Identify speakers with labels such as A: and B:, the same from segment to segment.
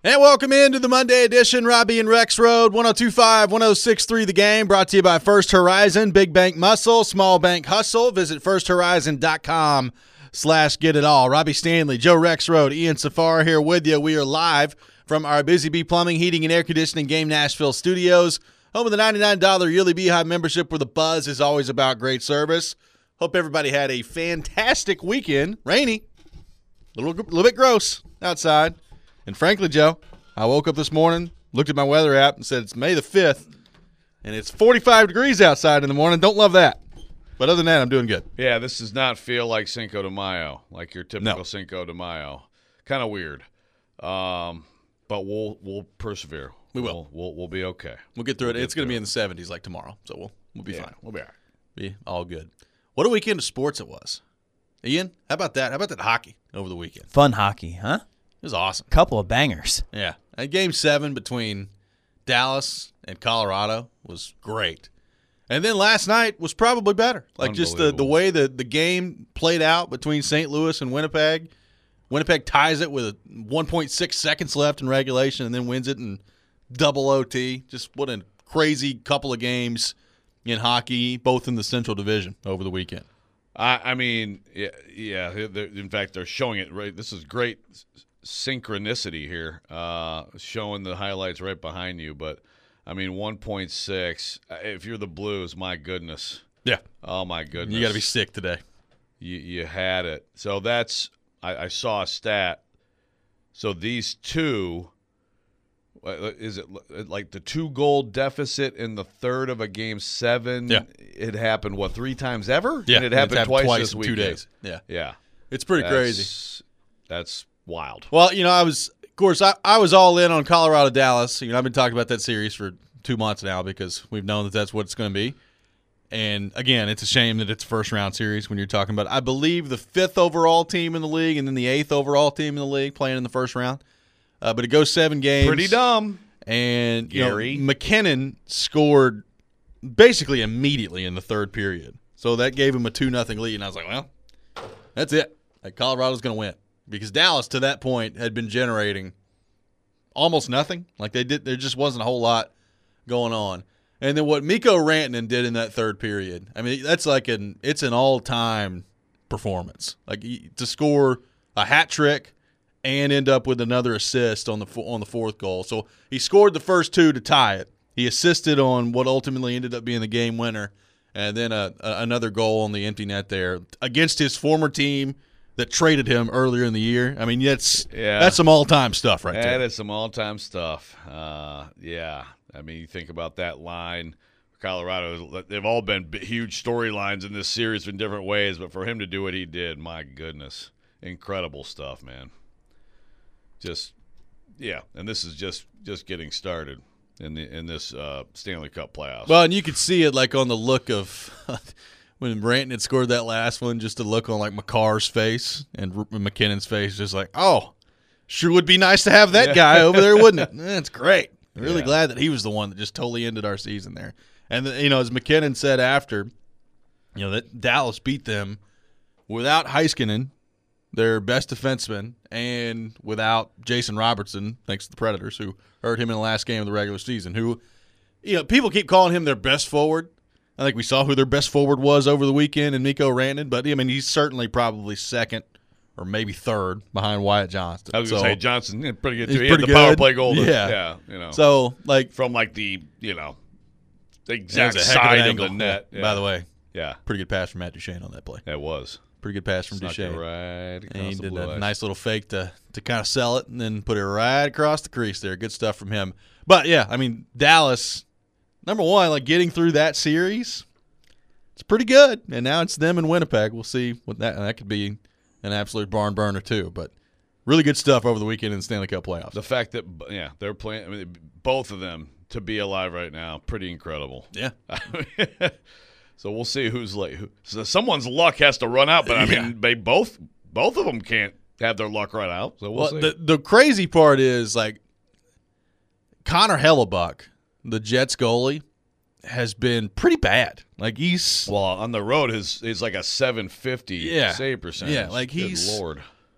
A: And welcome into the Monday edition, Robbie and Rex Road, 102.5, 106.3 The Game, brought to you by First Horizon, Big Bank Muscle, Small Bank Hustle. Visit firsthorizon.com/getitall. Robbie Stanley, Joe Rex Road, Ian Safar here with you. We are live from our Busy Bee Plumbing, Heating, and Air Conditioning Game Nashville studios, home of the $99 yearly Beehive membership where the buzz is always about great service. Hope everybody had a fantastic weekend. Rainy, a little bit gross outside. And frankly, Joe, I woke up this morning, looked at my weather app, and said it's May the 5th, and it's 45 degrees outside in the morning. Don't love that. But other than that, I'm doing good.
B: Yeah, this does not feel like Cinco de Mayo, like your typical Cinco de Mayo. Kind of weird. But we'll persevere.
A: We will.
B: We'll be okay.
A: We'll get through it. It's going to be in the 70s like tomorrow, so we'll be fine.
B: We'll be all right.
A: Be all good. What a weekend of sports it was. Ian, how about that? How about that hockey over the weekend?
C: Fun hockey, huh?
A: It was awesome.
C: Couple of bangers.
A: Yeah. And Game 7 between Dallas and Colorado was great. And then last night was probably better. Like just the way the game played out between St. Louis and Winnipeg. Winnipeg ties it with 1.6 seconds left in regulation and then wins it in double OT. Just what a crazy couple of games in hockey, both in the Central Division over the weekend.
B: I mean, yeah. In fact, they're showing it right. This is great synchronicity here, showing the highlights right behind you. But, I mean, 1.6, if you're the Blues, my goodness.
A: Yeah.
B: Oh, my goodness.
A: You got to be sick today.
B: You had it. So that's I saw a stat. So these two, is it like the 2-goal deficit in the third of a Game 7?
A: Yeah.
B: It happened, 3 times ever?
A: Yeah.
B: And it happened twice this
A: in
B: weekend.
A: 2 days. Yeah.
B: Yeah.
A: It's pretty crazy.
B: That's wild.
A: Well, I was all in on Colorado-Dallas. I've been talking about that series for 2 months now because we've known that that's what it's going to be. And, again, it's a shame that it's a first-round series when you're talking about, I believe, the 5th overall team in the league and then the 8th overall team in the league playing in the first round. But it goes 7 games.
B: Pretty dumb.
A: And
B: Gary
A: McKinnon scored basically immediately in the third period. So that gave him a 2-0 lead. And I was like, well, that's it. Colorado's going to win. Because Dallas, to that point, had been generating almost nothing. There just wasn't a whole lot going on. And then what Mikko Rantanen did in that third period, I mean, that's it's an all-time performance. To score a hat trick and end up with another assist on the fourth goal. So he scored the first 2 to tie it. He assisted on what ultimately ended up being the game winner, and then another goal on the empty net there against his former team that traded him earlier in the year. I mean, that's some all-time stuff right there.
B: That is some all-time stuff. Yeah. I mean, you think about that line. Colorado, they've all been huge storylines in this series in different ways, but for him to do what he did, my goodness, incredible stuff, man. And this is just getting started in this Stanley Cup playoffs.
A: Well, and you could see it on the look of when Rantanen had scored that last one, just the look on McCarr's face and McKinnon's face, just sure would be nice to have that guy over there, wouldn't it? That's great. I'm really glad that he was the one that just totally ended our season there. And as McKinnon said after, that Dallas beat them without Heiskanen, their best defenseman, and without Jason Robertson, thanks to the Predators, who hurt him in the last game of the regular season, who, people keep calling him their best forward. I think we saw who their best forward was over the weekend in Mikko Rantanen, but, I mean, he's certainly probably second or maybe third behind Wyatt Johnston.
B: I was going to say Johnson, pretty good too. He
A: had
B: the power play goal.
A: Yeah.
B: So,
A: from
B: the exact side of the net.
A: Yeah. By the way.
B: Yeah.
A: Pretty good pass from Matt Duchene on that play.
B: That was.
A: Pretty good pass from Duchene.
B: Right across
A: and he
B: the
A: did
B: blue
A: a
B: ice.
A: nice little fake to kind of sell it and then put it right across the crease there. Good stuff from him. But, yeah, I mean, Dallas, number one, getting through that series, it's pretty good. And now it's them and Winnipeg. We'll see what that could be. An absolute barn burner too, but really good stuff over the weekend in the Stanley Cup playoffs.
B: The fact that they're playing, I mean, both of them to be alive right now, pretty incredible.
A: Yeah.
B: So we'll see who's late. So someone's luck has to run out, but I mean, they both of them can't have their luck run out. So we'll see.
A: The crazy part is Connor Hellebuck, the Jets goalie, has been pretty bad. He's
B: on the road, he's like a 750 save percentage.
A: Yeah,
B: Good Lord.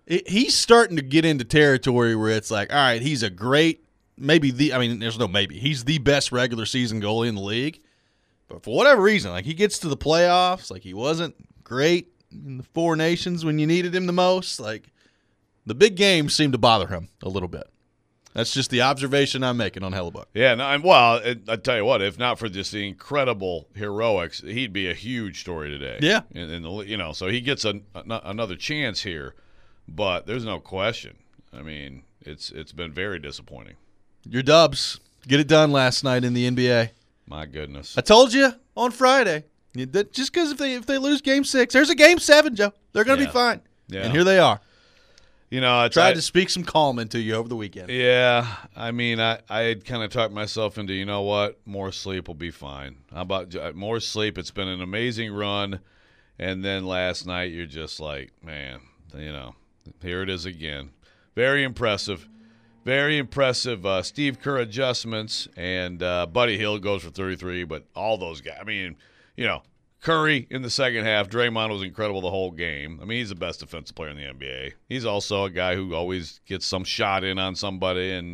A: he's starting to get into territory where it's like, all right, he's a great, there's no maybe. He's the best regular season goalie in the league. But for whatever reason, like he gets to the playoffs, like he wasn't great in the Four Nations when you needed him the most. Like the big games seem to bother him a little bit. That's just the observation I'm making on Hellebuyck.
B: Yeah, no, I tell you what, if not for just the incredible heroics, he'd be a huge story today.
A: Yeah,
B: so he gets another chance here, but there's no question. I mean, it's been very disappointing.
A: Your Dubs get it done last night in the NBA.
B: My goodness,
A: I told you on Friday. Just because if they lose Game 6, there's a Game 7, Joe. They're going to be fine. Yeah. And here they are. I tried to speak some calm into you over the weekend.
B: Yeah, I mean, I had kind of talked myself into, you know what, more sleep will be fine. How about more sleep? It's been an amazing run. And then last night you're just like, man, here it is again. Very impressive. Very impressive Steve Kerr adjustments. And Buddy Hield goes for 33, but all those guys, I mean, Curry in the second half. Draymond was incredible the whole game. I mean, he's the best defensive player in the NBA. He's also a guy who always gets some shot in on somebody, and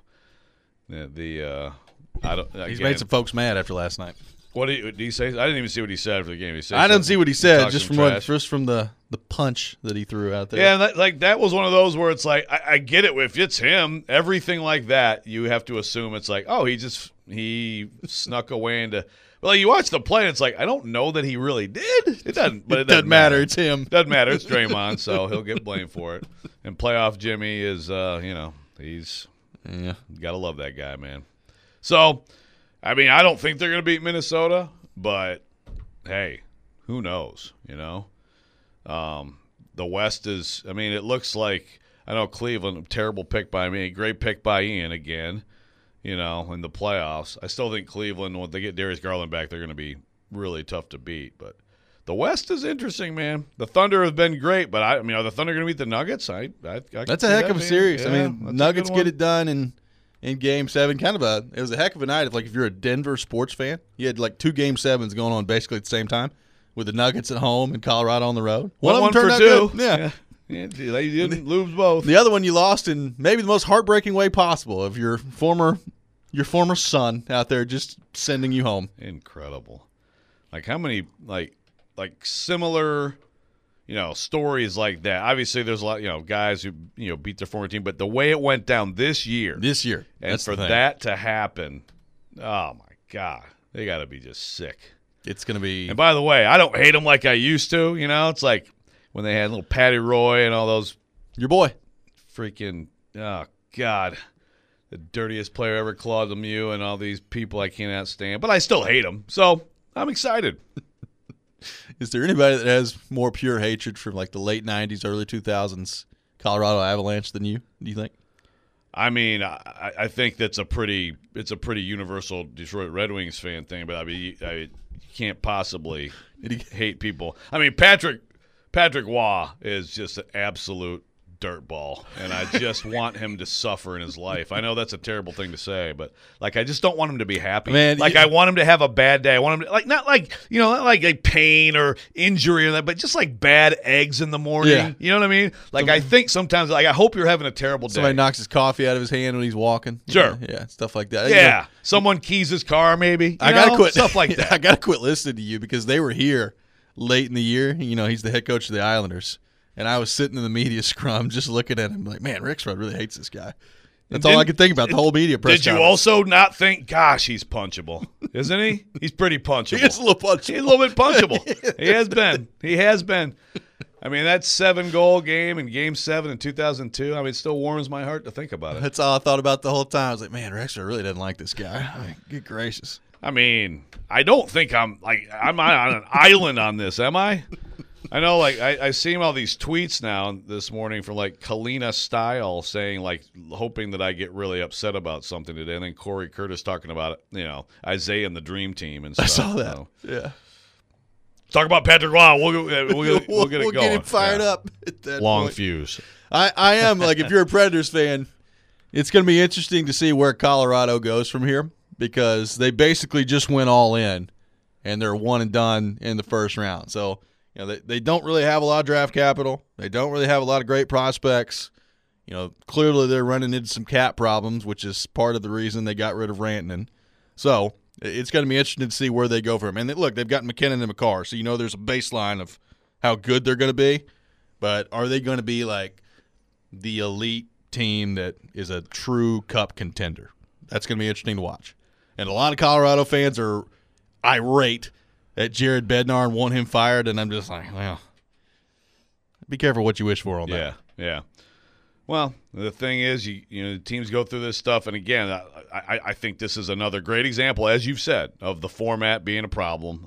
A: he's made some folks mad after last night.
B: What did he say? I didn't even see what he said after the game.
A: I didn't see what he said, just from the punch that he threw out there.
B: Yeah, that was one of those where it's like I get it. If it's him, everything like that, you have to assume it's like, oh, he snuck away into. Well, you watch the play, and it's like, I don't know that he really did. It doesn't
A: matter. It's him.
B: Doesn't matter. It's Draymond, so he'll get blamed for it. And playoff Jimmy is, he's got to love that guy, man. So, I mean, I don't think they're going to beat Minnesota, but, hey, who knows, The West is, I mean, it looks like, I know Cleveland, terrible pick by me, great pick by Ian again. In the playoffs. I still think Cleveland, when they get Darius Garland back, they're going to be really tough to beat. But the West is interesting, man. The Thunder have been great, but are the Thunder going to beat the Nuggets?
A: That's a heck of a series. Yeah, Nuggets get it done in Game 7. It was a heck of a night. If you're a Denver sports fan, you had like 2 Game 7s going on basically at the same time with the Nuggets at home and Colorado on the road.
B: One of them turned out good. Yeah. Yeah, they didn't lose both.
A: The other one you lost in maybe the most heartbreaking way possible of your former son out there just sending you home.
B: Incredible. Like how many like similar stories like that. Obviously there's a lot guys who beat their former team, but the way it went down this year and for that to happen, oh my God, they got to be just sick.
A: It's going to be.
B: And by the way, I don't hate them like I used to. It's like when they had little Patty Roy and all those.
A: Your boy.
B: Freaking, oh, God. The dirtiest player ever, Claude Lemieux, and all these people I cannot stand. But I still hate them. So I'm excited.
A: Is there anybody that has more pure hatred from like the late 90s, early 2000s Colorado Avalanche than you, do you think?
B: I mean, I think it's a pretty universal Detroit Red Wings fan thing, but I mean, you can't possibly hate people. I mean, Patrick Waugh is just an absolute dirtball, and I just want him to suffer in his life. I know that's a terrible thing to say, but I just don't want him to be happy. Man, I want him to have a bad day. I want him to not like a pain or injury or that, but just like bad eggs in the morning. Yeah. You know what I mean? I think sometimes I hope you're having a terrible day.
A: Somebody knocks his coffee out of his hand when he's walking.
B: Sure.
A: Yeah, stuff like that.
B: Yeah. Someone keys his car maybe.
A: I gotta quit
B: stuff like that.
A: I gotta quit listening to you because they were here late in the year. He's the head coach of the Islanders. And I was sitting in the media scrum just looking at him like, man, Rexrod really hates this guy. That's all I could think about the whole media press
B: conference. Did you also not think, gosh, he's punchable, isn't he? He's pretty punchable.
A: He is a little punchable.
B: He's a little bit punchable. He has been. I mean, that 7-goal game in Game 7 in 2002, I mean, it still warms my heart to think about it.
A: That's all I thought about the whole time. I was like, man, Rexrod really doesn't like this guy. I mean, good gracious.
B: I mean, I don't think I'm on an island on this, am I? I know, I see all these tweets now this morning from, Kalina Style saying, hoping that I get really upset about something today. And then Corey Curtis talking about it, Isaiah and the Dream Team and stuff.
A: I saw that. So. Yeah.
B: Talk about Patrick Waugh. We'll get it going.
A: We'll get him fired up at that
B: Long
A: point.
B: fuse.
A: I am, if you're a Predators fan, it's going to be interesting to see where Colorado goes from here because they basically just went all in, and they're one and done in the first round. So They don't really have a lot of draft capital. They don't really have a lot of great prospects. Clearly they're running into some cap problems, which is part of the reason they got rid of Rantanen. So it's going to be interesting to see where they go from. And look, they've got McKinnon and McCarr, so there's a baseline of how good they're going to be. But are they going to be like the elite team that is a true cup contender? That's going to be interesting to watch. And a lot of Colorado fans are irate at Jared Bednar and want him fired, and I'm just like, well, be careful what you wish for on that.
B: Yeah. Well, the thing is, teams go through this stuff, and again, I think this is another great example, as you've said, of the format being a problem.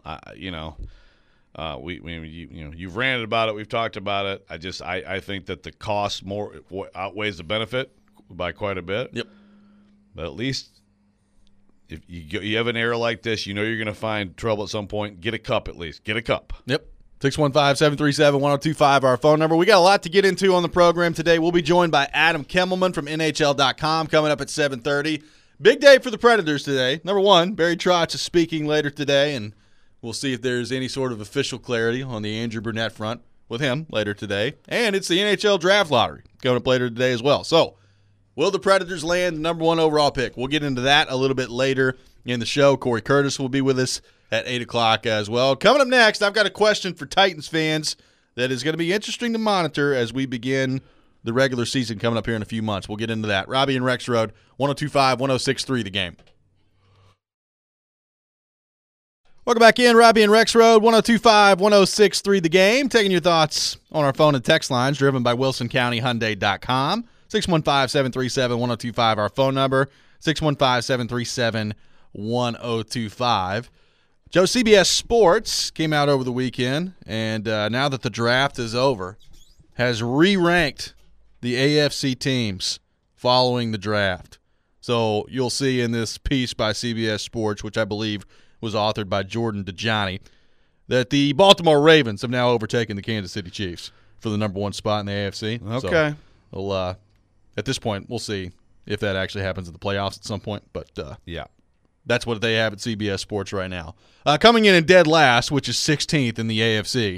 B: You've ranted about it, we've talked about it. I think that the cost more outweighs the benefit by quite a bit.
A: Yep.
B: But at least if you have an error like this, you're going to find trouble at some point. Get a cup at least. Get a cup.
A: Yep. 615-737-1025, our phone number. We got a lot to get into on the program today. We'll be joined by Adam Kimmelman from NHL.com coming up at 7:30. Big day for the Predators today. Number one, Barry Trotz is speaking later today, and we'll see if there's any sort of official clarity on the Andrew Brunette front with him later today. And it's the NHL Draft Lottery coming up later today as well. So, will the Predators land the number one overall pick? We'll get into that a little bit later in the show. Corey Curtis will be with us at 8 o'clock as well. Coming up next, I've got a question for Titans fans that is going to be interesting to monitor as we begin the regular season coming up here in a few months. We'll get into that. Robbie and Rex Road, 102.5, 106.3 The Game. Welcome back in, Robbie and Rex Road, 102.5, 106.3 The Game. Taking your thoughts on our phone and text lines, driven by WilsonCountyHyundai.com. 615-737-1025, our phone number, 615-737-1025. Joe, CBS Sports came out over the weekend, and now that the draft is over, has re-ranked the AFC teams following the draft. So you'll see in this piece by CBS Sports, which I believe was authored by Jordan Dajani, that the Baltimore Ravens have now overtaken the Kansas City Chiefs for the number one spot in the AFC.
B: Okay.
A: So at this point, we'll see if that actually happens in the playoffs at some point. But
B: yeah.
A: That's what they have at CBS Sports right now. Coming in dead last, which is 16th in the AFC,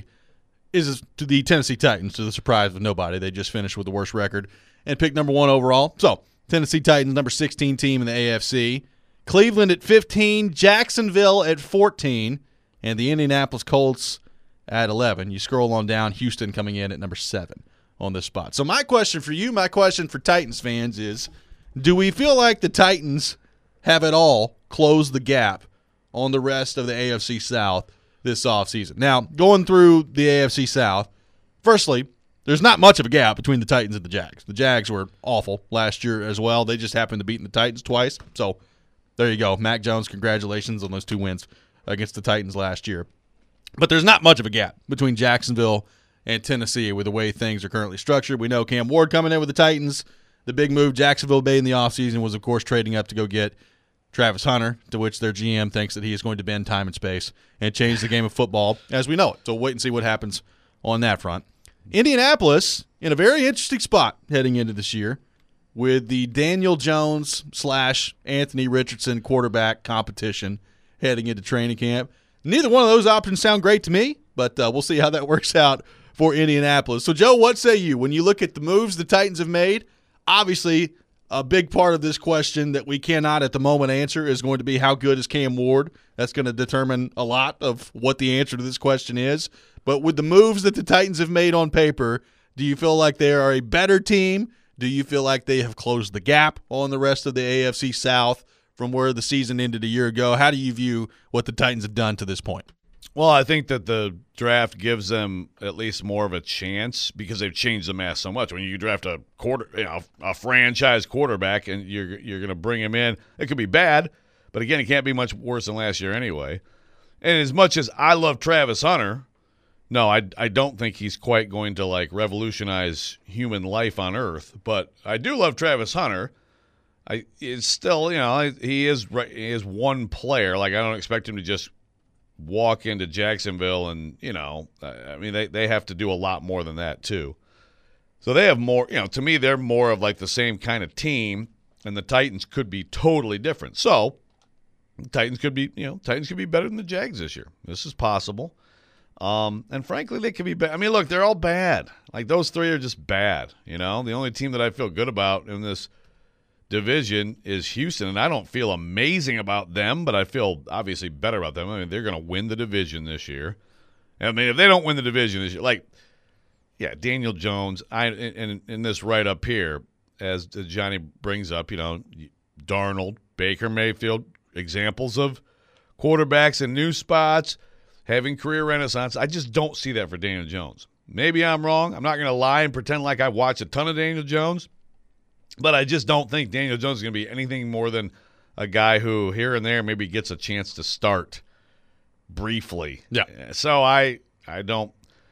A: is to the Tennessee Titans, to the surprise of nobody. They just finished with the worst record and picked number one overall. So, Tennessee Titans, number 16 team in the AFC. Cleveland at 15, Jacksonville at 14, and the Indianapolis Colts at 11. You scroll on down, Houston coming in at number 7 on this spot. So my question for you, my question for Titans fans is, do we feel like the Titans have it all closed the gap on the rest of the AFC South this offseason? Now, going through the AFC South, firstly, there's not much of a gap between the Titans and the Jags. The Jags were awful last year as well. They just happened to beat the Titans twice. So there you go. Mac Jones, congratulations on those 2 wins against the Titans last year. But there's not much of a gap between Jacksonville and Tennessee with the way things are currently structured. We know Cam Ward coming in with the Titans. The big move Jacksonville made in the offseason was, of course, trading up to go get Travis Hunter, to which their GM thinks that he is going to bend time and space and change the game of football as we know it. So wait and see what happens on that front. Indianapolis in a very interesting spot heading into this year with the Daniel Jones / Anthony Richardson quarterback competition heading into training camp. Neither one of those options sound great to me, but we'll see how that works out for Indianapolis. So, Joe, what say you? When you look at the moves the Titans have made, obviously a big part of this question that we cannot at the moment answer is going to be how good is Cam Ward. That's going to determine a lot of what the answer to this question is. But with the moves that the Titans have made on paper, do you feel like they are a better team? Do you feel like they have closed the gap on the rest of the AFC South from where the season ended a year ago? How do you view what the Titans have done to this point?
B: Well, I think that the draft gives them at least more of a chance because they've changed the math so much. When you draft a franchise quarterback and you're going to bring him in, it could be bad, but again, it can't be much worse than last year anyway. And as much as I love Travis Hunter, no, I don't think he's quite going to like revolutionize human life on Earth. But I do love Travis Hunter. It's still, he is one player. Like I don't expect him to just walk into Jacksonville and, they have to do a lot more than that too. So they have more, to me, they're more of like the same kind of team, and the Titans could be totally different. So Titans could be better than the Jags this year. This is possible. And frankly, they could be bad. I mean, look, they're all bad. Like, those three are just bad, you know? The only team that I feel good about in this division is Houston, and I don't feel amazing about them, but I feel obviously better about them. I mean, they're going to win the division this year. I mean, if they don't win the division this year, like, yeah, Daniel Jones, in this right up here, as Johnny brings up, you know, Darnold, Baker Mayfield, examples of quarterbacks in new spots, having career renaissance. I just don't see that for Daniel Jones. Maybe I'm wrong. I'm not going to lie and pretend like I've watched a ton of Daniel Jones, but I just don't think Daniel Jones is going to be anything more than a guy who here and there maybe gets a chance to start briefly.
A: Yeah.
B: So I don't.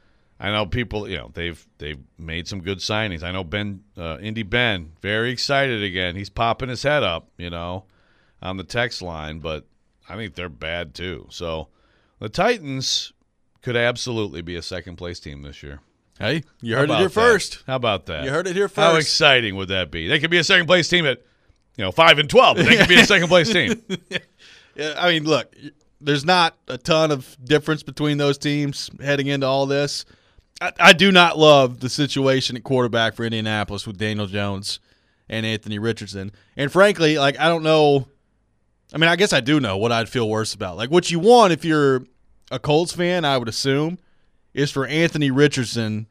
B: I know people, you know, they've made some good signings. I know Indy Ben, very excited again. He's popping his head up, you know, on the text line, but I think they're bad too. So the Titans could absolutely be a second-place team this year.
A: Hey, you heard it here first.
B: How about that?
A: You heard it here first.
B: How exciting would that be? They could be a second-place team at, 5-12. They could be a second-place team.
A: Yeah, I mean, look, there's not a ton of difference between those teams heading into all this. I do not love the situation at quarterback for Indianapolis with Daniel Jones and Anthony Richardson. And frankly, like, I don't know. I mean, I guess I do know what I'd feel worse about. Like, what you want if you're a Colts fan, I would assume, is for Anthony Richardson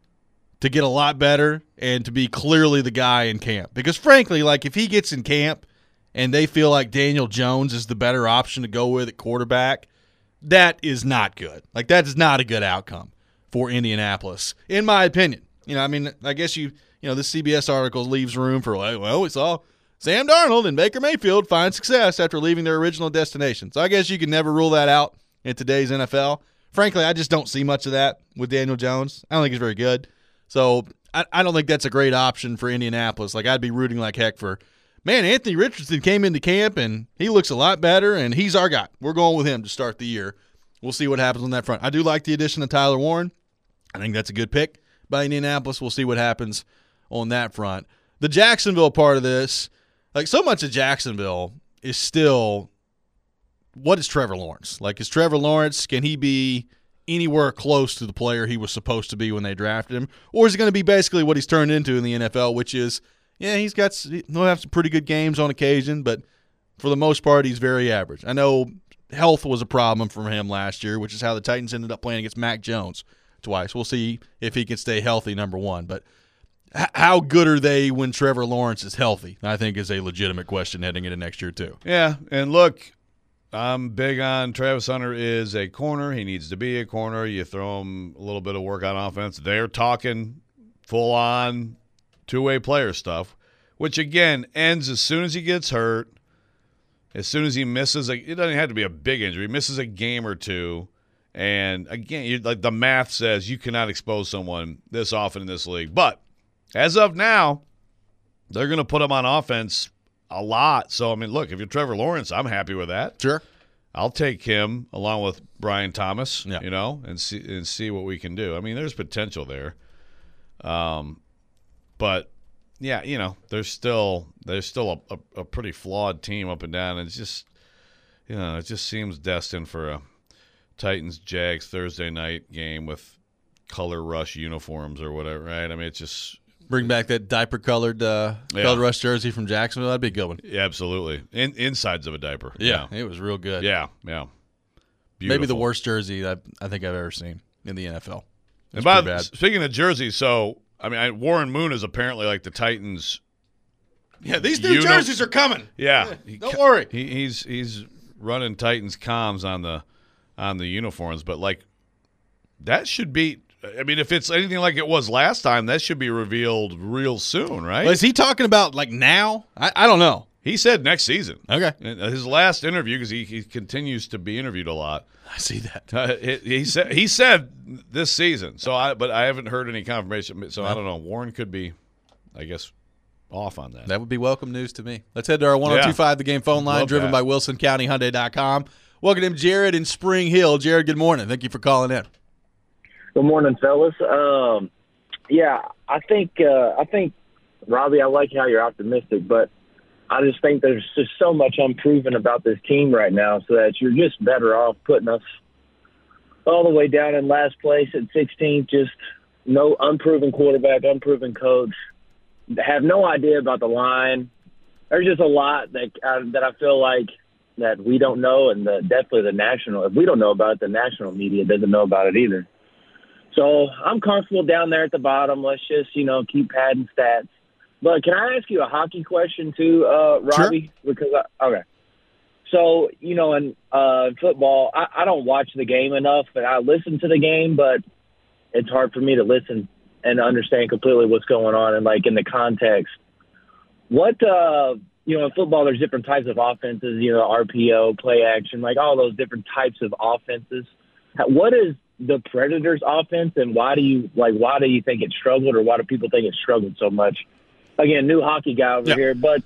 A: to get a lot better and to be clearly the guy in camp. Because frankly, like, if he gets in camp and they feel like Daniel Jones is the better option to go with at quarterback, that is not good. Like, that is not a good outcome for Indianapolis, in my opinion. I mean, I guess the CBS article leaves room for, like, well, we saw Sam Darnold and Baker Mayfield find success after leaving their original destination. So I guess you can never rule that out in today's NFL. Frankly, I just don't see much of that with Daniel Jones. I don't think he's very good. So I don't think that's a great option for Indianapolis. Like, I'd be rooting like heck for, man, Anthony Richardson came into camp and he looks a lot better, and he's our guy. We're going with him to start the year. We'll see what happens on that front. I do like the addition of Tyler Warren. I think that's a good pick by Indianapolis. We'll see what happens on that front. The Jacksonville part of this, like, so much of Jacksonville is still, what is Trevor Lawrence? Like, is Trevor Lawrence, can he be anywhere close to the player he was supposed to be when they drafted him? Or is it going to be basically what he's turned into in the NFL, which is, yeah, he'll have some pretty good games on occasion, but for the most part, he's very average. I know health was a problem for him last year, which is how the Titans ended up playing against Mac Jones twice. We'll see if he can stay healthy, number one. But how good are they when Trevor Lawrence is healthy, I think, is a legitimate question heading into next year too.
B: Yeah, and look, I'm big on Travis Hunter is a corner. He needs to be a corner. You throw him a little bit of work on offense. They're talking full-on two-way player stuff, which, again, ends as soon as he gets hurt, as soon as he misses. It doesn't have to be a big injury. He misses a game or two. And, again, like the math says, you cannot expose someone this often in this league. But as of now, they're going to put him on offense a lot. So, I mean, look, if you're Trevor Lawrence, I'm happy with that.
A: Sure.
B: I'll take him along with Brian Thomas, and see what we can do. I mean, there's potential there. But, yeah, there's still a pretty flawed team up and down. And it's just, it just seems destined for a Titans-Jags Thursday night game with color rush uniforms or whatever, right? I mean, it's just
A: bring back that diaper-colored color rush jersey from Jacksonville. That'd be a good one.
B: Yeah, absolutely. Insides of a diaper.
A: Yeah, it was real good.
B: Yeah. Beautiful.
A: Maybe the worst jersey I think I've ever seen in the NFL.
B: Speaking of jerseys, so, I mean, Warren Moon is apparently like the Titans.
A: Yeah, these new jerseys are coming.
B: Yeah.
A: Don't worry.
B: He's running Titans comms on the uniforms, but, like, that should be – I mean, if it's anything like it was last time, that should be revealed real soon, right?
A: Well, is he talking about, like, now? I don't know.
B: He said next season.
A: Okay.
B: In his last interview, because he continues to be interviewed a lot.
A: I see that.
B: He said this season. But I haven't heard any confirmation. So I don't know. Warren could be, I guess, off on that.
A: That would be welcome news to me. Let's head to our 1025 The Game phone line,
B: Love
A: driven
B: that.
A: by WilsonCountyHyundai.com. Welcome to Jared in Spring Hill. Jared, good morning. Thank you for calling in.
C: Good morning, fellas. I think, Robbie, I like how you're optimistic, but I just think there's just so much unproven about this team right now, so that you're just better off putting us all the way down in last place at 16th. Just no unproven quarterback, unproven coach. Have no idea about the line. There's just a lot that I feel like that we don't know, and definitely the national. If we don't know about it, the national media doesn't know about it either. So I'm comfortable down there at the bottom. Let's just keep padding stats. But can I ask you a hockey question too, Robbie?
A: Sure.
C: Because okay. So, in football, I don't watch the game enough, and I listen to the game, but it's hard for me to listen and understand completely what's going on and, like, in the context. What, in football, there's different types of offenses, RPO, play action, like all those different types of offenses. What is the Predators' offense, and why do you think it struggled, or why do people think it struggled so much? Again, new hockey guy over here, but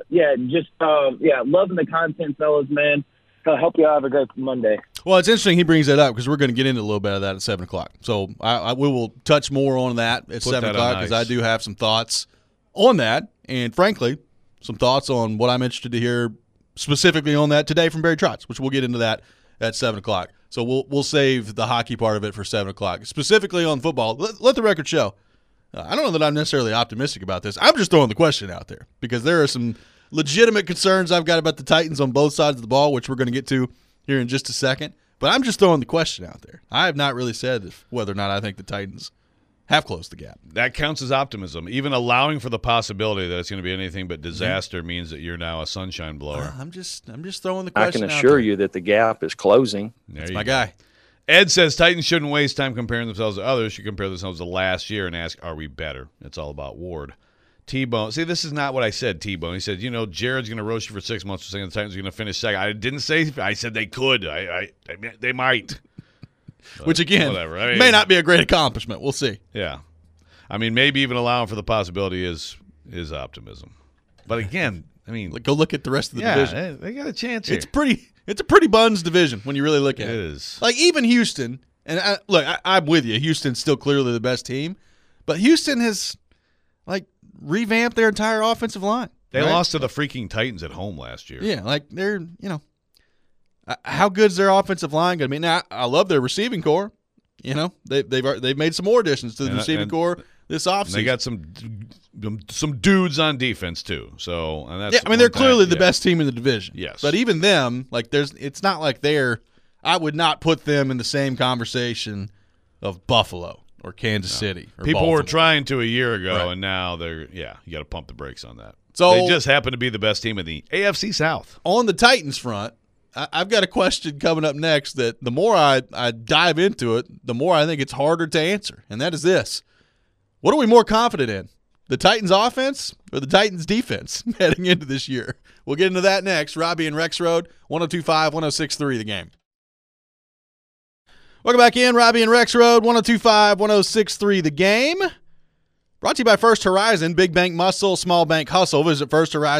C: loving the content, fellas, man. I hope you all have a great Monday.
A: Well, it's interesting he brings that up because we're going to get into a little bit of that at 7 o'clock. So we will touch more on that at 7 o'clock because I do have some thoughts on that, and frankly, some thoughts on what I'm interested to hear specifically on that today from Barry Trotz, which we'll get into that at 7 o'clock. So we'll save the hockey part of it for 7 o'clock. Specifically on football, let the record show. I don't know that I'm necessarily optimistic about this. I'm just throwing the question out there because there are some legitimate concerns I've got about the Titans on both sides of the ball, which we're going to get to here in just a second. But I'm just throwing the question out there. I have not really said whether or not I think the Titans have closed the gap.
B: That counts as optimism. Even allowing for the possibility that it's going to be anything but disaster means that you're now a sunshine blower.
A: I'm just throwing the question out there.
D: I can assure you that the gap is closing.
A: That's my guy.
B: Ed says Titans shouldn't waste time comparing themselves to others. Should compare themselves to last year and ask, are we better? It's all about Ward. T-Bone. See, this is not what I said, T-Bone. He said, Jared's going to roast you for 6 months for saying the Titans are going to finish second. I didn't say – I said they could. I mean, they might.
A: Which, again, may not be a great accomplishment. We'll see.
B: Yeah. I mean, maybe even allowing for the possibility is optimism. But, again, I mean –
A: go look at the rest of the division.
B: They got a chance here.
A: It's a pretty buns division when you really look at it.
B: It is.
A: Like, even Houston, and I'm with you. Houston's still clearly the best team. But Houston has, revamped their entire offensive line.
B: They lost to the freaking Titans at home last year.
A: Yeah, they're, how good's their offensive line going to be? Now, I love their receiving core. They've made some more additions to the receiving core this offseason.
B: They got some dudes on defense too. So, and that's
A: they're clearly the best team in the division.
B: Yes,
A: but even them, it's not like I would not put them in the same conversation of Buffalo or Kansas City. Or
B: people
A: Baltimore.
B: were trying to a year ago,
A: right.
B: And now you got to pump the brakes on that.
A: So
B: they just happen to be the best team in the AFC South.
A: On the Titans front, I've got a question coming up next that the more I dive into it, the more I think it's harder to answer, and that is this. What are we more confident in, the Titans offense or the Titans defense heading into this year? We'll get into that next. Robbie and Rex Road, 102.5, 106.3 The Game. Welcome back in, Robbie and Rex Road, 102.5, 106.3 The Game. Brought to you by First Horizon, big bank muscle, small bank hustle. Visit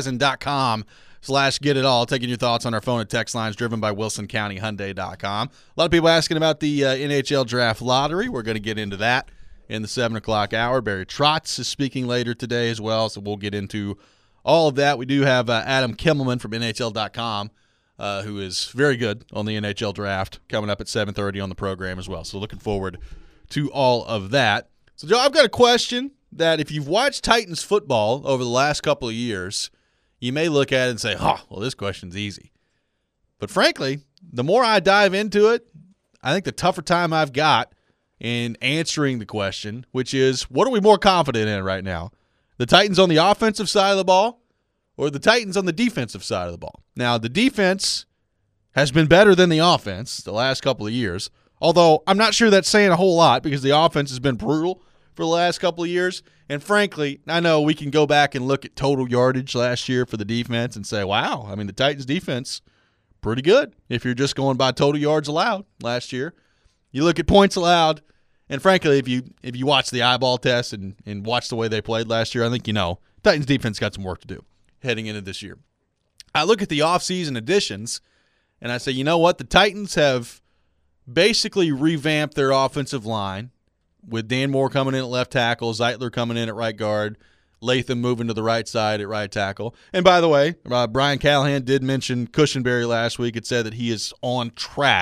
A: firsthorizon.com/getitall. Taking your thoughts on our phone and text lines driven by WilsonCountyHyundai.com. A lot of people asking about the NHL Draft Lottery. We're going to get into that in the 7 o'clock hour. Barry Trotz is speaking later today as well, so we'll get into all of that. We do have Adam Kimmelman from NHL.com, who is very good on the NHL Draft, coming up at 7:30 on the program as well. So looking forward to all of that. So, Joe, I've got a question that if you've watched Titans football over the last couple of years, you may look at it and say, well, this question's easy. But frankly, the more I dive into it, I think the tougher time I've got in answering the question, which is, what are we more confident in right now? The Titans on the offensive side of the ball or the Titans on the defensive side of the ball? Now, the defense has been better than the offense the last couple of years, although I'm not sure that's saying a whole lot because the offense has been brutal for the last couple of years. And frankly, I know we can go back and look at total yardage last year for the defense and say, wow, the Titans defense, pretty good if you're just going by total yards allowed last year. You look at points allowed, and frankly, if you watch the eyeball test and watch the way they played last year, I think Titans defense got some work to do heading into this year. I look at the offseason additions, and I say, you know what? The Titans have basically revamped their offensive line with Dan Moore coming in at left tackle, Zeitler coming in at right guard, Latham moving to the right side at right tackle. And by the way, Brian Callahan did mention Cushenberry last week. It said that he is on track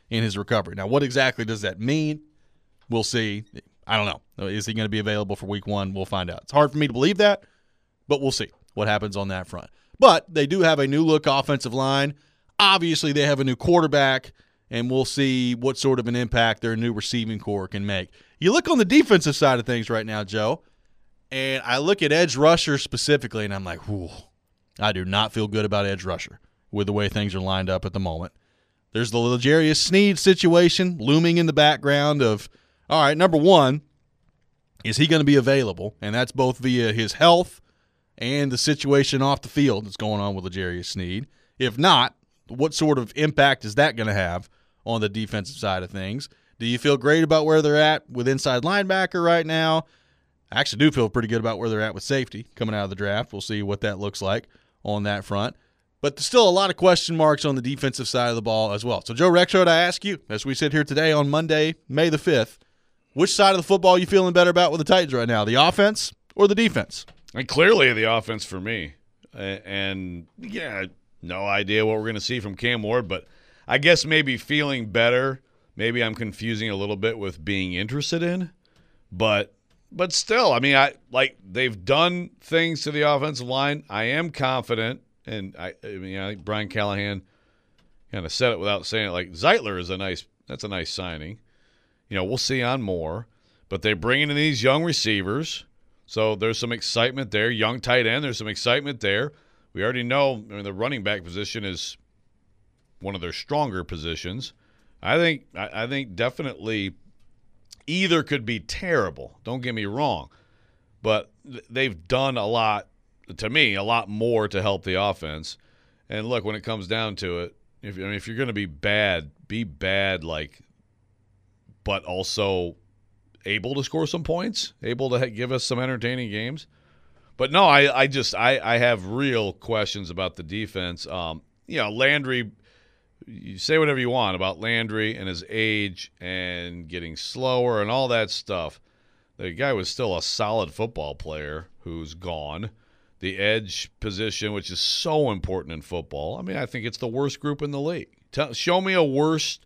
A: in his recovery. Now, what exactly does that mean? We'll see. I don't know. Is he going to be available for week 1? We'll find out. It's hard for me to believe that, but we'll see what happens on that front. But they do have a new-look offensive line. Obviously, they have a new quarterback, and we'll see what sort of an impact their new receiving core can make. You look on the defensive side of things right now, Joe, and I look at edge rusher specifically, and I'm like, whew, I do not feel good about edge rusher with the way things are lined up at the moment. There's the L'Jarius Sneed situation looming in the background of, all right, number one, is he going to be available? And that's both via his health and the situation off the field that's going on with L'Jarius Sneed. If not, what sort of impact is that going to have on the defensive side of things? Do you feel great about where they're at with inside linebacker right now? I actually do feel pretty good about where they're at with safety coming out of the draft. We'll see what that looks like on that front. But there's still a lot of question marks on the defensive side of the ball as well. So, Joe Rexrode, I ask you, as we sit here today on Monday, May the 5th, which side of the football are you feeling better about with the Titans right now, the offense or the defense?
B: And clearly the offense for me. And, yeah, no idea what we're going to see from Cam Ward, but I guess maybe feeling better. Maybe I'm confusing a little bit with being interested in. But still, I mean, they've done things to the offensive line. I am confident. And I think Brian Callahan kind of said it without saying it. Like, Zeitler is that's a nice signing. We'll see on more. But they're bringing in these young receivers. So there's some excitement there. Young tight end, there's some excitement there. We already know the running back position is one of their stronger positions. I think definitely either could be terrible. Don't get me wrong. But they've done a lot, to me, a lot more to help the offense. And look, when it comes down to it, if you're going to be bad, but also able to score some points, able to give us some entertaining games. But no, I have real questions about the defense. Landry, you say whatever you want about Landry and his age and getting slower and all that stuff. The guy was still a solid football player who's gone. The edge position, which is so important in football. I mean, I think it's the worst group in the league. Show me a worse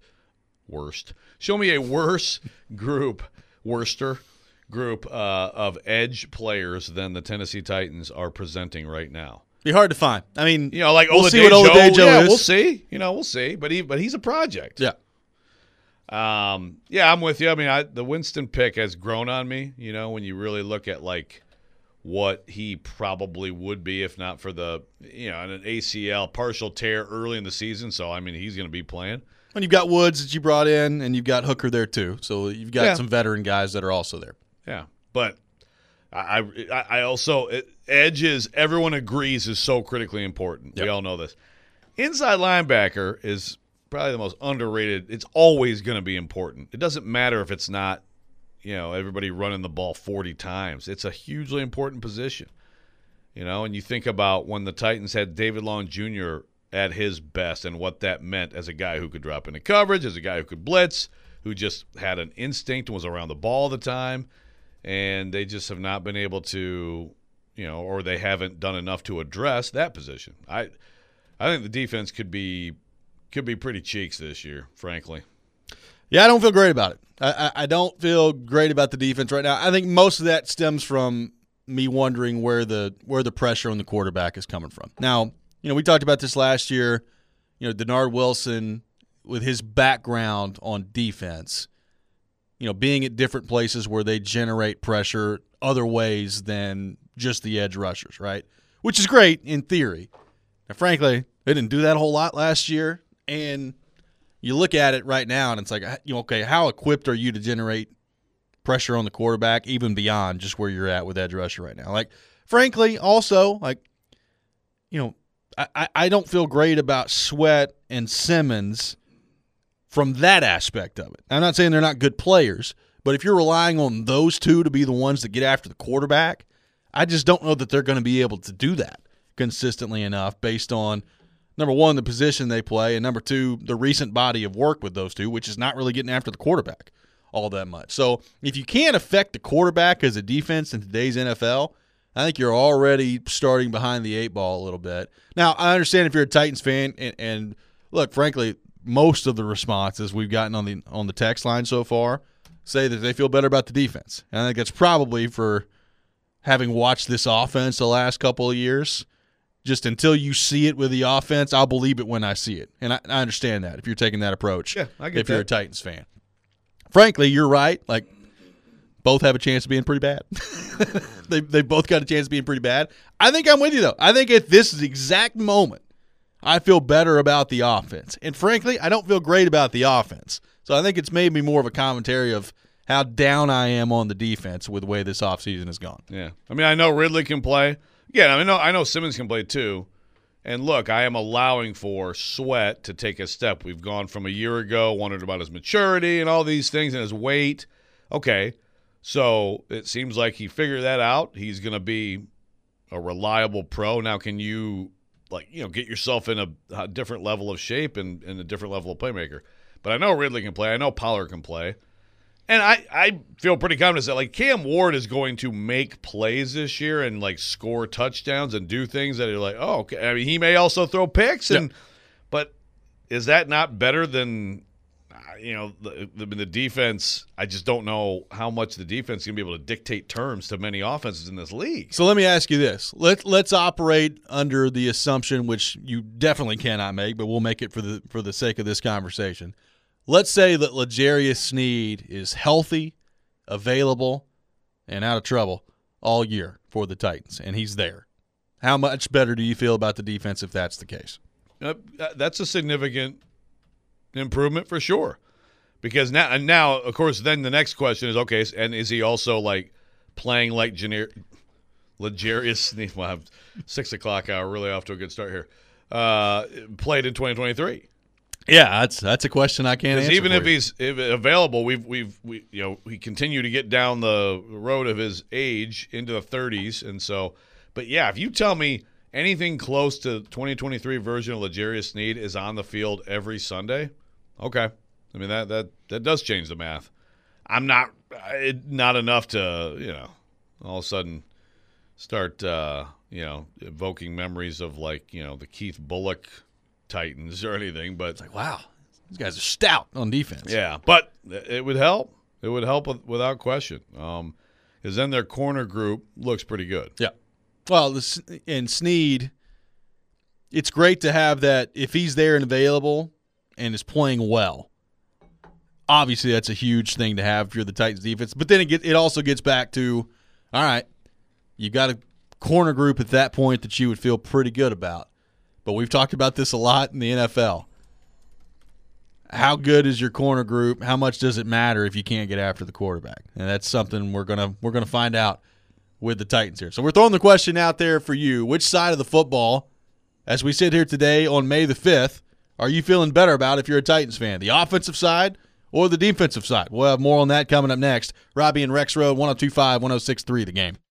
B: group of edge players than the Tennessee Titans are presenting right now.
A: Be hard to find. I mean,
B: like
A: we'll see what Oladejo
B: is.
A: We'll
B: see. We'll see. But he's a project.
A: Yeah.
B: I'm with you. I mean, the Winston pick has grown on me. When you really look at what he probably would be if not for the an ACL partial tear early in the season. So I mean, he's going to be playing.
A: And you've got Woods that you brought in, and you've got Hooker there too. So you've got some veteran guys that are also there.
B: Yeah, but I also edges. Everyone agrees is so critically important. Yep. We all know this. Inside linebacker is probably the most underrated. It's always going to be important. It doesn't matter if it's not, everybody running the ball 40 times. It's a hugely important position. And you think about when the Titans had David Long Jr. at his best and what that meant as a guy who could drop into coverage, as a guy who could blitz, who just had an instinct and was around the ball all the time. And they just have not been able to, or they haven't done enough to address that position. I think the defense could be pretty cheeks this year, frankly.
A: Yeah, I don't feel great about it. I don't feel great about the defense right now. I think most of that stems from me wondering where the pressure on the quarterback is coming from. Now, we talked about this last year. Denard Wilson, with his background on defense, being at different places where they generate pressure other ways than just the edge rushers, right? Which is great in theory. Now, frankly, they didn't do that a whole lot last year. And you look at it right now, and it's like, okay, how equipped are you to generate pressure on the quarterback, even beyond just where you're at with edge rusher right now? Frankly, also, I don't feel great about Sweat and Simmons from that aspect of it. I'm not saying they're not good players, but if you're relying on those two to be the ones that get after the quarterback, I just don't know that they're going to be able to do that consistently enough based on, number one, the position they play, and number two, the recent body of work with those two, which is not really getting after the quarterback all that much. So if you can't affect the quarterback as a defense in today's NFL, I think you're already starting behind the eight ball a little bit. Now, I understand if you're a Titans fan, and look, frankly, most of the responses we've gotten on the text line so far say that they feel better about the defense. And I think that's probably for having watched this offense the last couple of years. Just until you see it with the offense, I'll believe it when I see it. And I understand that if you're taking that approach.
B: Yeah, I get
A: if you're a Titans fan. Frankly, you're right. Like, both have a chance of being pretty bad. they both got a chance of being pretty bad. I think I'm with you, though. I think at this exact moment, I feel better about the offense. And frankly, I don't feel great about the offense. So I think it's made me more of a commentary of how down I am on the defense with the way this offseason has gone.
B: Yeah. I mean, I know Ridley can play. Yeah, I know Simmons can play too. And look, I am allowing for Sweat to take a step. We've gone from a year ago, wondered about his maturity and all these things and his weight. Okay, so it seems like he figured that out. He's going to be a reliable pro. Now, can you, get yourself in a different level of shape and a different level of playmaker? But I know Ridley can play. I know Pollard can play. And I feel pretty confident that, Cam Ward is going to make plays this year and, score touchdowns and do things that are oh, okay. I mean, he may also throw picks. But is that not better than, the defense? I just don't know how much the defense is going to be able to dictate terms to many offenses in this league.
A: So let me ask you this. Let's operate under the assumption, which you definitely cannot make, but we'll make it for the sake of this conversation. Let's say that L'Jarius Sneed is healthy, available, and out of trouble all year for the Titans, and he's there. How much better do you feel about the defense if that's the case?
B: That's a significant improvement for sure. Because now, of course, then the next question is, okay, and is he also, playing like L'Jarius Sneed? Well, 6 o'clock hour, really off to a good start here. Played in 2023.
A: Yeah, that's a question I can't answer.
B: Even if he's available, we continue to get down the road of his age into the 30s, and so. But yeah, if you tell me anything close to 2023 version of L'Jarius Sneed is on the field every Sunday, okay. I mean that does change the math. I'm not enough to all of a sudden start evoking memories of the Keith Bullock Titans or anything, but
A: it's wow, these guys are stout on defense.
B: Yeah, but it would help. It would help without question. Because then their corner group looks pretty good.
A: Yeah. Well, and Sneed, it's great to have that if he's there and available and is playing well. Obviously, that's a huge thing to have if you're the Titans defense. But then it also gets back to, all right, you got a corner group at that point that you would feel pretty good about. But we've talked about this a lot in the NFL. How good is your corner group? How much does it matter if you can't get after the quarterback? And that's something we're gonna find out with the Titans here. So we're throwing the question out there for you. Which side of the football, as we sit here today on May the 5th, are you feeling better about if you're a Titans fan? The offensive side or the defensive side? We'll have more on that coming up next. Robbie and Rex Road, 102.5, 106.3 The Game.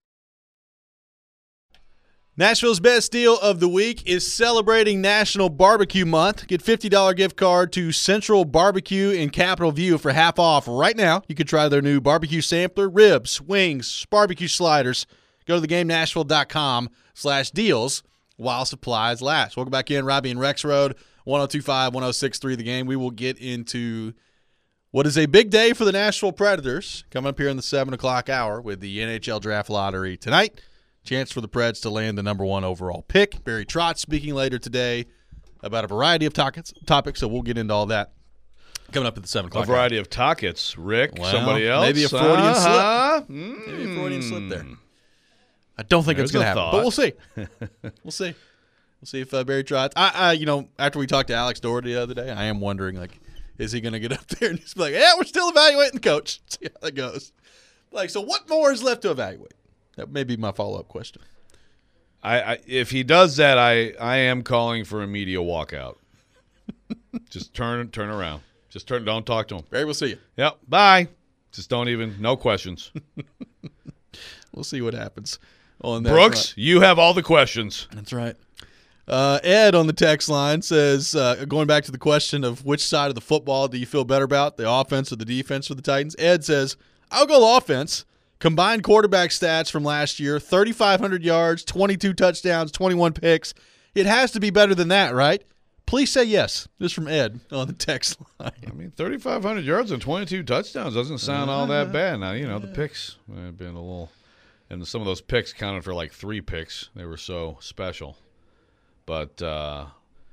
A: Nashville's best deal of the week is celebrating National Barbecue Month. Get $50 gift card to Central Barbecue in Capitol View for half off right now. You can try their new barbecue sampler, ribs, wings, barbecue sliders. Go to theGameNashville.com/deals while supplies last. Welcome back in, Robbie and Rex Road, 102.5, 106.3 The Game. We will get into what is a big day for the Nashville Predators coming up here in the 7 o'clock hour with the NHL Draft Lottery tonight. Chance for the Preds to land the number 1 overall pick. Barry Trotz speaking later today about a variety of topics, so we'll get into all that coming up at the 7 o'clock.
B: A variety of topics, Rick.
A: Well,
B: somebody else.
A: Maybe a Freudian slip. Maybe a Freudian slip there. I don't think it's going to happen, but we'll see. We'll see. We'll see if Barry Trotz. After we talked to Alex Doherty the other day, I am wondering, is he going to get up there and just be like, yeah, we're still evaluating the coach. See how that goes. So what more is left to evaluate? That may be my follow-up question.
B: If he does that, I am calling for a media walkout. Just turn around. Don't talk to him.
A: Barry, we'll see you.
B: Yep, bye. Just no questions.
A: We'll see what happens on that
B: Brooks,
A: front.
B: You have all the questions.
A: That's right. Ed on the text line says, going back to the question of which side of the football do you feel better about, the offense or the defense for the Titans, Ed says, I'll go offense. Combined quarterback stats from last year, 3,500 yards, 22 touchdowns, 21 picks. It has to be better than that, right? Please say yes. This is from Ed on the text line.
B: I mean, 3,500 yards and 22 touchdowns doesn't sound all that bad. Now, the picks have been a little – and some of those picks counted for like 3 picks. They were so special. But, I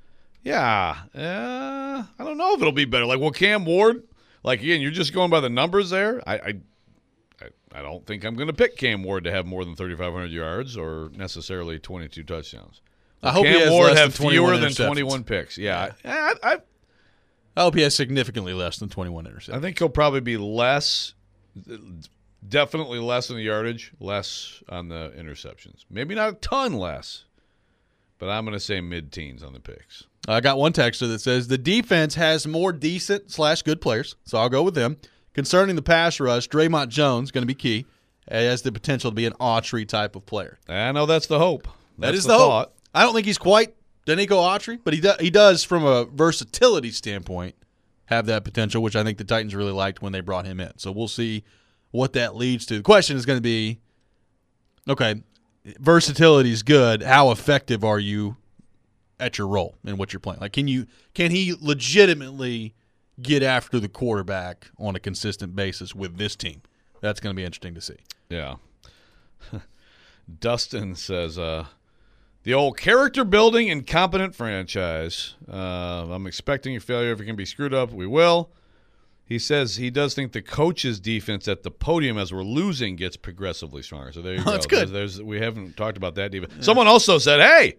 B: don't know if it'll be better. Like, Cam Ward, like, again, you're just going by the numbers there. I don't think I'm going to pick Cam Ward to have more than 3,500 yards or necessarily 22 touchdowns.
A: I hope
B: Cam
A: he has
B: Ward
A: less
B: have
A: than 21
B: fewer than
A: interceptions.
B: 21 picks. Yeah.
A: I hope he has significantly less than 21 interceptions.
B: I think he'll probably be less, definitely less in the yardage, less on the interceptions. Maybe not a ton less, but I'm going to say mid-teens on the picks.
A: I got one texter that says the defense has more decent/good players, so I'll go with them. Concerning the pass rush, Draymond Jones going to be key. He has the potential to be an Autry type of player.
B: I know that's the hope.
A: That
B: That's
A: is the
B: thought.
A: hope. I don't think he's quite Denico Autry, but he does, from a versatility standpoint, have that potential, which I think the Titans really liked when they brought him in. So we'll see what that leads to. The question is going to be, okay, versatility is good. How effective are you at your role and what you're playing? Like, can he legitimately get after the quarterback on a consistent basis with this team? That's going to be interesting to see.
B: Yeah. Dustin says, the old character building and competent franchise. I'm expecting a failure. If it can be screwed up, we will. He says he does think the coach's defense at the podium as we're losing gets progressively stronger. So there you go.
A: That's good.
B: We haven't talked about that defense. Yeah. Someone also said, hey,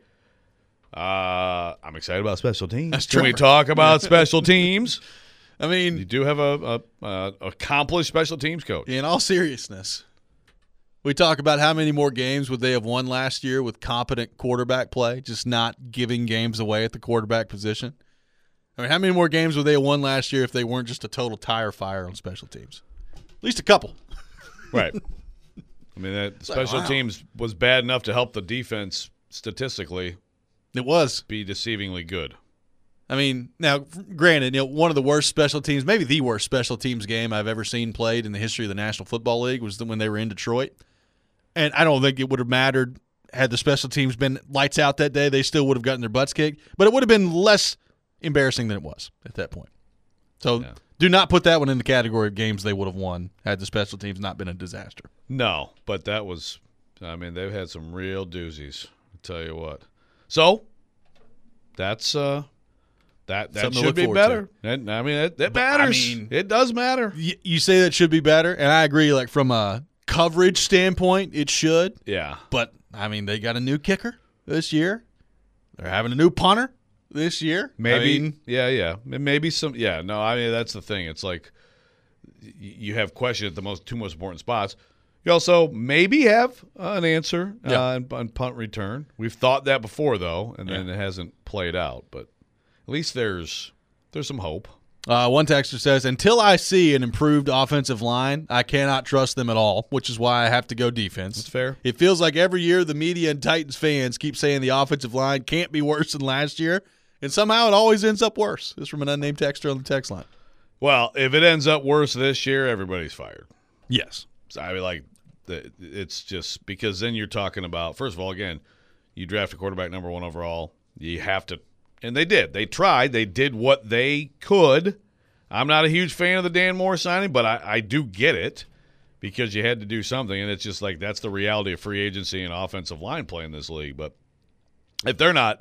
B: I'm excited about special teams.
A: That's
B: Can
A: true.
B: we talk about special teams?
A: I mean,
B: You do have a accomplished special teams coach.
A: in all seriousness, we talk about how many more games would they have won last year with competent quarterback play, just not giving games away at the quarterback position. I mean, how many more games would they have won last year if they weren't just a total tire fire on special teams? At least a couple.
B: Right. I mean, that special teams was bad enough to help the defense statistically
A: It was.
B: be deceivingly good.
A: I mean, now, granted, one of the worst special teams, maybe the worst special teams game I've ever seen played in the history of the National Football League was when they were in Detroit. And I don't think it would have mattered had the special teams been lights out that day. They still would have gotten their butts kicked. But it would have been less embarrassing than it was at that point. So do not put that one in the category of games they would have won had the special teams not been a disaster.
B: No, but that was – I mean, they've had some real doozies, I'll tell you what. So that's that
A: Something to
B: should
A: look
B: be
A: forward
B: better. And, I mean, it matters. It does matter.
A: You say that should be better, and I agree, like from a coverage standpoint, it should.
B: Yeah.
A: But, I mean, they got a new kicker this year. They're having a new punter this year.
B: Maybe.
A: I mean,
B: yeah. Maybe some – yeah, no, I mean, that's the thing. It's like you have questions at the two most important spots. You also maybe have an answer on punt return. We've thought that before, though, and then it hasn't played out. But at least there's some hope.
A: One texter says, until I see an improved offensive line, I cannot trust them at all, which is why I have to go defense.
B: That's fair.
A: It feels like every year the media and Titans fans keep saying the offensive line can't be worse than last year, and somehow it always ends up worse. This is from an unnamed texter on the text line.
B: Well, if it ends up worse this year, everybody's fired.
A: Yes.
B: So, I mean, it's just because then you're talking about, first of all, again, you draft a quarterback number 1 overall. You have to, and they did. They tried. They did what they could. I'm not a huge fan of the Dan Moore signing, but I do get it because you had to do something, and it's just like that's the reality of free agency and offensive line play in this league. But if they're not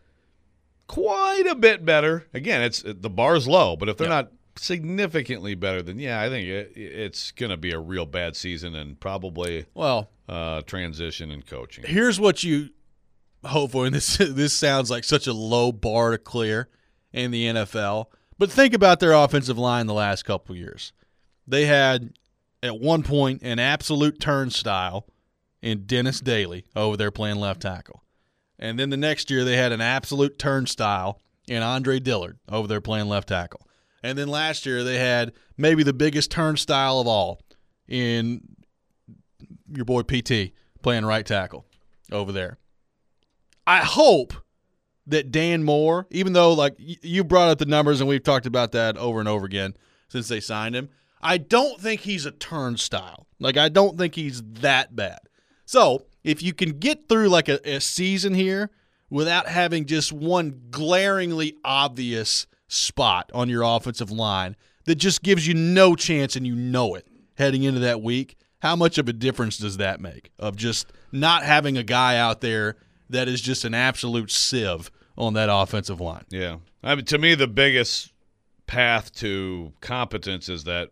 B: quite a bit better, again, the bar's low, but if they're not significantly better, then I think it's going to be a real bad season and probably transition in coaching.
A: Here's what you hope for, and this sounds like such a low bar to clear in the NFL, but think about their offensive line the last couple of years. They had, at one point, an absolute turnstile in Dennis Daly over there playing left tackle. And then the next year they had an absolute turnstile in Andre Dillard over there playing left tackle. And then last year they had maybe the biggest turnstile of all in your boy PT playing right tackle over there. I hope that Dan Moore, even though like you brought up the numbers and we've talked about that over and over again since they signed him, I don't think he's a turnstile. Like I don't think he's that bad. So if you can get through like a season here without having just one glaringly obvious spot on your offensive line that just gives you no chance and you know it heading into that week, how much of a difference does that make of just not having a guy out there that is just an absolute sieve on that offensive line?
B: Yeah. I mean, to me, the biggest path to competence is that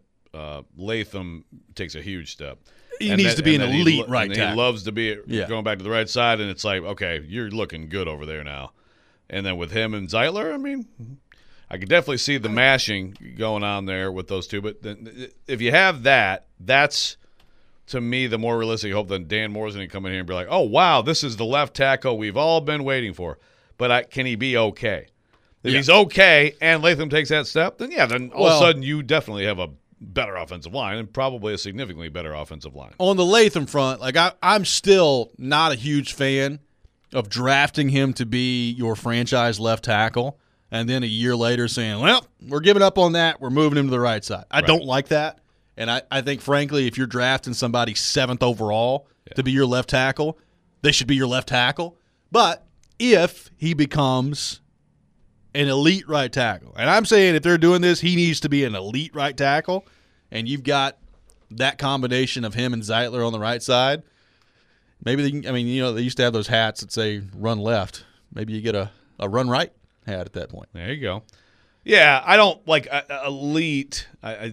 B: Latham takes a huge step.
A: He needs to be an elite right
B: tackle.
A: tackle.
B: He loves to be going back to the right side, and it's like, okay, you're looking good over there now. And then with him and Zeitler, I mean, I could definitely see the mashing going on there with those two. But if you have that, that's, to me, the more realistic hope than Dan Moore's going to come in here and be like, oh, wow, this is the left tackle we've all been waiting for. But can he be okay? If he's okay and Latham takes that step, then all of a sudden you definitely have a better offensive line and probably a significantly better offensive line.
A: On the Latham front, like I'm still not a huge fan of drafting him to be your franchise left tackle and then a year later saying, well, we're giving up on that. We're moving him to the right side. I don't like that. And I think, frankly, if you're drafting somebody 7th overall to be your left tackle, they should be your left tackle. But if he becomes an elite right tackle, and I'm saying if they're doing this, he needs to be an elite right tackle, and you've got that combination of him and Zeitler on the right side, maybe they used to have those hats that say run left. Maybe you get a run right hat at that point.
B: There you go. Yeah, I don't like elite.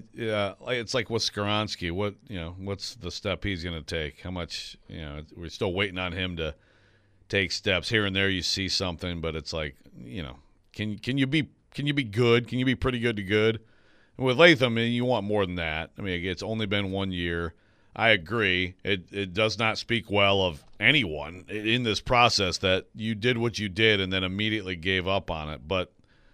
B: It's like with Skoronski. What's the step he's going to take? How much? We're still waiting on him to take steps. Here and there, you see something, but it's like, can you be good? Can you be pretty good to good? And with Latham, you want more than that. I mean, it's only been 1 year. I agree. It does not speak well of anyone in this process that you did what you did and then immediately gave up on it. But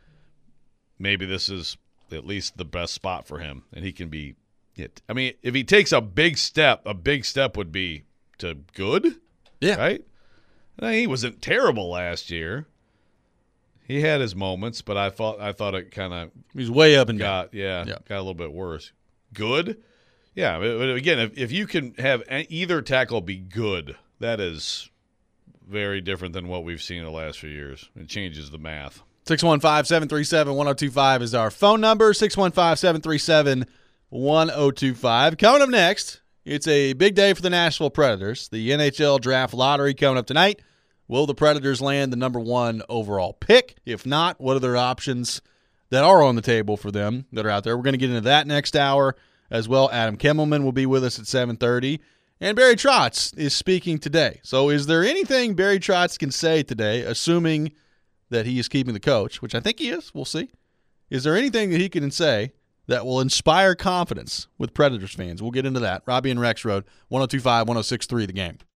B: maybe this is at least the best spot for him, and he can be it. I mean, if he takes a big step would be to good.
A: Yeah.
B: Right? He wasn't terrible last year. He had his moments, but I thought it kind of
A: he's way up and down.
B: Got a little bit worse. Good? Yeah, but again, if you can have either tackle be good, that is very different than what we've seen in the last few years. It changes the math.
A: 615-737-1025 is our phone number, 615-737-1025. Coming up next, it's a big day for the Nashville Predators. The NHL Draft Lottery coming up tonight. Will the Predators land the number 1 overall pick? If not, what are their options that are on the table for them that are out there? We're going to get into that next hour as well. Adam Kimmelman will be with us at 7:30. And Barry Trotz is speaking today. So is there anything Barry Trotz can say today, assuming that he is keeping the coach, which I think he is, we'll see. Is there anything that he can say that will inspire confidence with Predators fans? We'll get into that. Robbie and Rex Road, 102.5, 106.3 The Game.